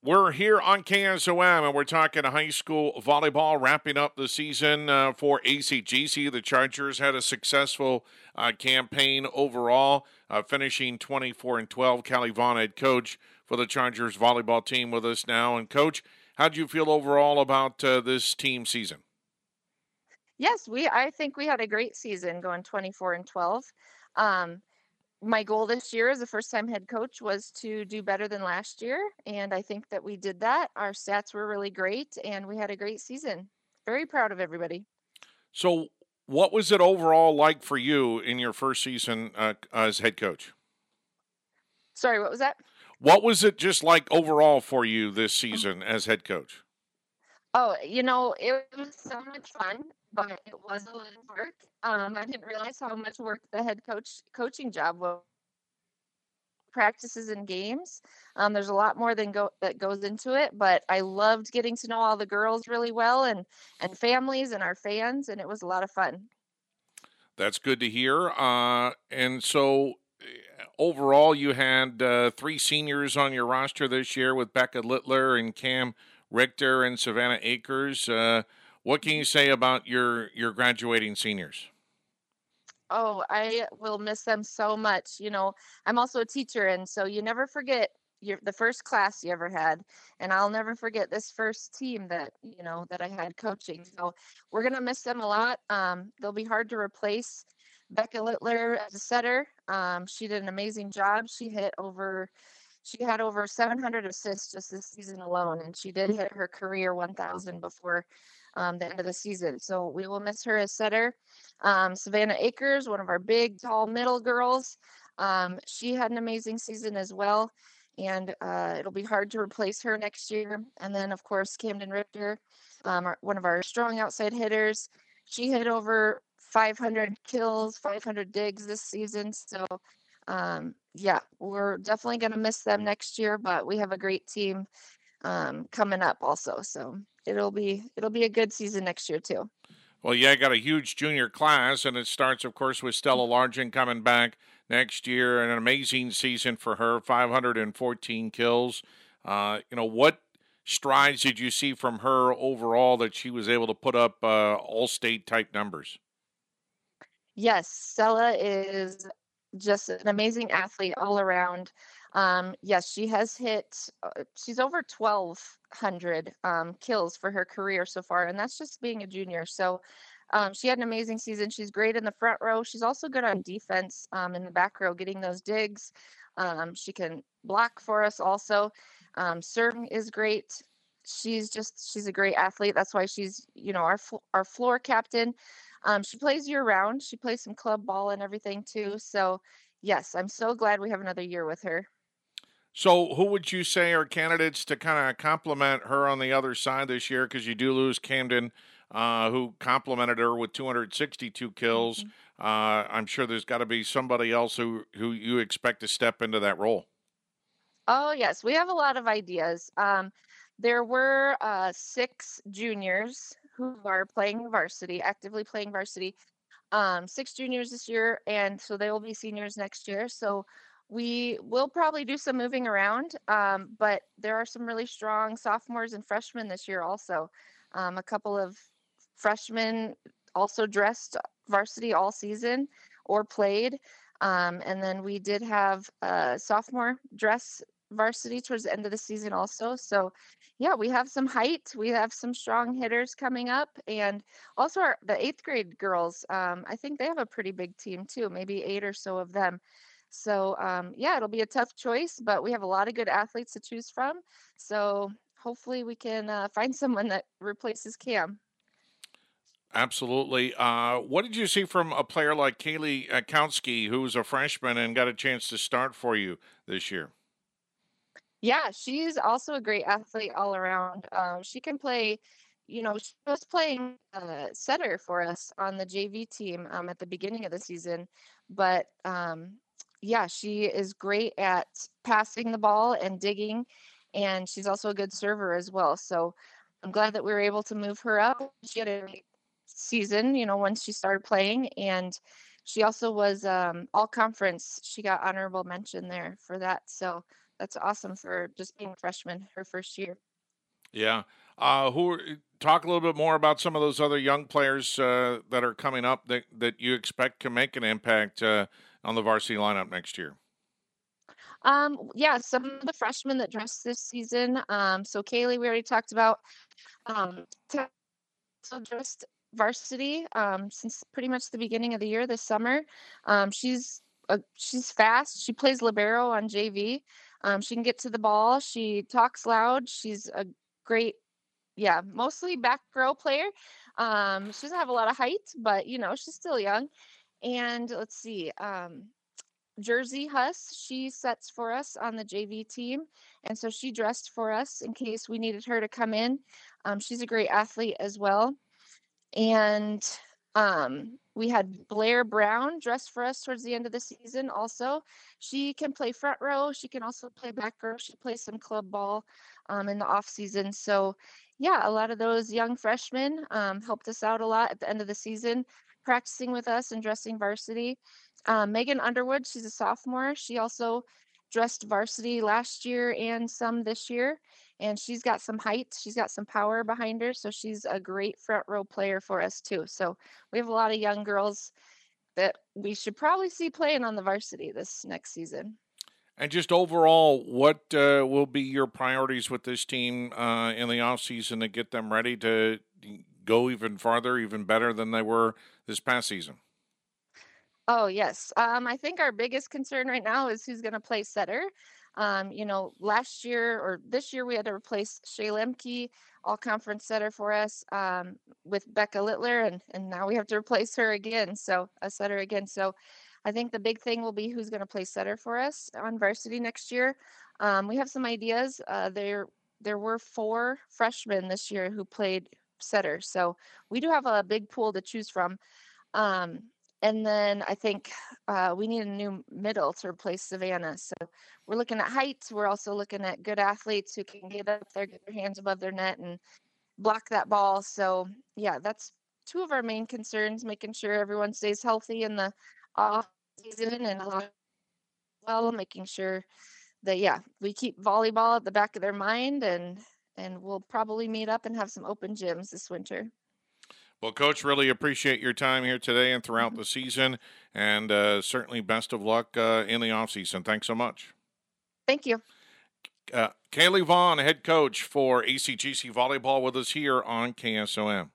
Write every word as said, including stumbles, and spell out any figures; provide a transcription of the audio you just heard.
We're here on K S O M, and we're talking high school volleyball, wrapping up the season uh, for A C G C. The Chargers had a successful uh, campaign overall, uh, finishing twenty-four and twelve. Callie Vaughn, head coach for the Chargers volleyball team, with us now. And coach, how do you feel overall about uh, this team season? Yes, we I think we had a great season going twenty-four and twelve. Um, my goal this year as a first-time head coach was to do better than last year, and I think that we did that. Our stats were really great, and we had a great season. Very proud of everybody. So, what was it overall like for you in your first season uh, as head coach? Sorry, what was that? What was it just like overall for you this season as head coach? Oh, you know, it was so much fun, but it was a lot of work. Um, I didn't realize how much work the head coach coaching job was. Practices and games. Um, there's a lot more than go that goes into it, but I loved getting to know all the girls really well and and families and our fans, and it was a lot of fun. That's good to hear. Uh, and so, uh, overall, you had uh, three seniors on your roster this year with Becca Littler and Cam Richter and Savannah Akers. Uh, what can you say about your your graduating seniors? Oh, I will miss them so much. You know, I'm also a teacher, and so you never forget your the first class you ever had, and I'll never forget this first team that, you know, that I had coaching. So we're gonna miss them a lot. Um, they'll be hard to replace. Becca Littler as a setter, um, she did an amazing job. She hit over, she had over seven hundred assists just this season alone, and she did hit her career one thousand before um, the end of the season. So we will miss her as setter. Um, Savannah Akers, one of our big, tall middle girls, um, she had an amazing season as well. And uh, it'll be hard to replace her next year. And then, of course, Camden Richter, um, our, one of our strong outside hitters. She hit over five hundred kills, five hundred digs this season. So, um, yeah, we're definitely going to miss them next year, but we have a great team um, coming up also. So it'll be it'll be a good season next year too. Well, yeah, I got a huge junior class, and it starts, of course, with Stella Largent coming back next year, and an amazing season for her, five hundred fourteen kills. Uh, you know, what strides did you see from her overall that she was able to put up uh, all-state type numbers? Yes, Stella is just an amazing athlete all around. Um, yes, she has hit, uh, she's over twelve hundred um, kills for her career so far, and that's just being a junior. So um, she had an amazing season. She's great in the front row. She's also good on defense um, in the back row, getting those digs. Um, she can block for us also. Um, serving is great. She's just, she's a great athlete. That's why she's, you know, our, fl- our floor captain. Um, she plays year round. She plays some club ball and everything too. So, yes, I'm so glad we have another year with her. So, who would you say are candidates to kind of complement her on the other side this year? Because you do lose Camden, uh, who complimented her with two hundred sixty-two kills. Mhm. Uh, I'm sure there's got to be somebody else who, who you expect to step into that role. Oh, yes, we have a lot of ideas. Um, there were uh, six juniors who are playing varsity, actively playing varsity. Um, six juniors this year, and so they will be seniors next year. So we will probably do some moving around, um, but there are some really strong sophomores and freshmen this year also. Um, a couple of freshmen also dressed varsity all season or played. Um, and then we did have a sophomore dress varsity towards the end of the season also. So yeah, we have some height, we have some strong hitters coming up, and also our the eighth grade girls, um, I think they have a pretty big team too, maybe eight or so of them. So, um, yeah, it'll be a tough choice, but we have a lot of good athletes to choose from. So hopefully we can uh, find someone that replaces Cam. Absolutely. Uh, what did you see from a player like Kaylee uh, Kautsky, who was a freshman and got a chance to start for you this year? Yeah, she's also a great athlete all around. Um, she can play, you know, she was playing uh, setter for us on the J V team um, at the beginning of the season. But um, yeah, she is great at passing the ball and digging, and she's also a good server as well. So I'm glad that we were able to move her up. She had a great season, you know, once she started playing, and she also was um, all conference. She got honorable mention there for that. So that's awesome for just being a freshman her first year. Yeah. Uh, who are, talk a little bit more about some of those other young players uh, that are coming up that, that you expect can make an impact uh, on the varsity lineup next year. Um, yeah, some of the freshmen that dressed this season. Um, so Kaylee, we already talked about. Um, also dressed varsity um, since pretty much the beginning of the year this summer. Um, she's a, she's fast. She plays libero on J V. Um, she can get to the ball. She talks loud. She's a great, yeah, mostly back row player. Um, she doesn't have a lot of height, but you know she's still young. And let's see, um, Jersey Huss, she sets for us on the J V team, and so she dressed for us in case we needed her to come in. Um, she's a great athlete as well. And um, we had Blair Brown dressed for us towards the end of the season also. She can play front row. She can also play back row. She plays some club ball um, in the off season. So yeah, a lot of those young freshmen um, helped us out a lot at the end of the season, practicing with us and dressing varsity. Um, Megan Underwood, she's a sophomore. She also dressed varsity last year and some this year, and she's got some height. She's got some power behind her, so she's a great front row player for us too. So we have a lot of young girls that we should probably see playing on the varsity this next season. And just overall, what uh, will be your priorities with this team uh, in the offseason to get them ready to go even farther, even better than they were this past season? Oh, yes. Um, I think our biggest concern right now is who's going to play setter. Um, you know, last year or this year we had to replace Shay Lemke, all conference setter for us, um, with Becca Littler, and and now we have to replace her again, so a setter again. So I think the big thing will be who's going to play setter for us on varsity next year. Um, we have some ideas. Uh, there there were four freshmen this year who played setter, so we do have a big pool to choose from. Um, and then I think uh, we need a new middle to replace Savannah. So we're looking at height. We're also looking at good athletes who can get up there, get their hands above their net, and block that ball. So yeah, that's two of our main concerns: making sure everyone stays healthy in the off season, and a lot well, making sure that yeah we keep volleyball at the back of their mind, and and we'll probably meet up and have some open gyms this winter. Well, Coach, really appreciate your time here today and throughout the season, and uh, certainly best of luck uh, in the offseason. Thanks so much. Thank you. Uh, Kaylee Vaughn, head coach for A C G C Volleyball, with us here on K S O M.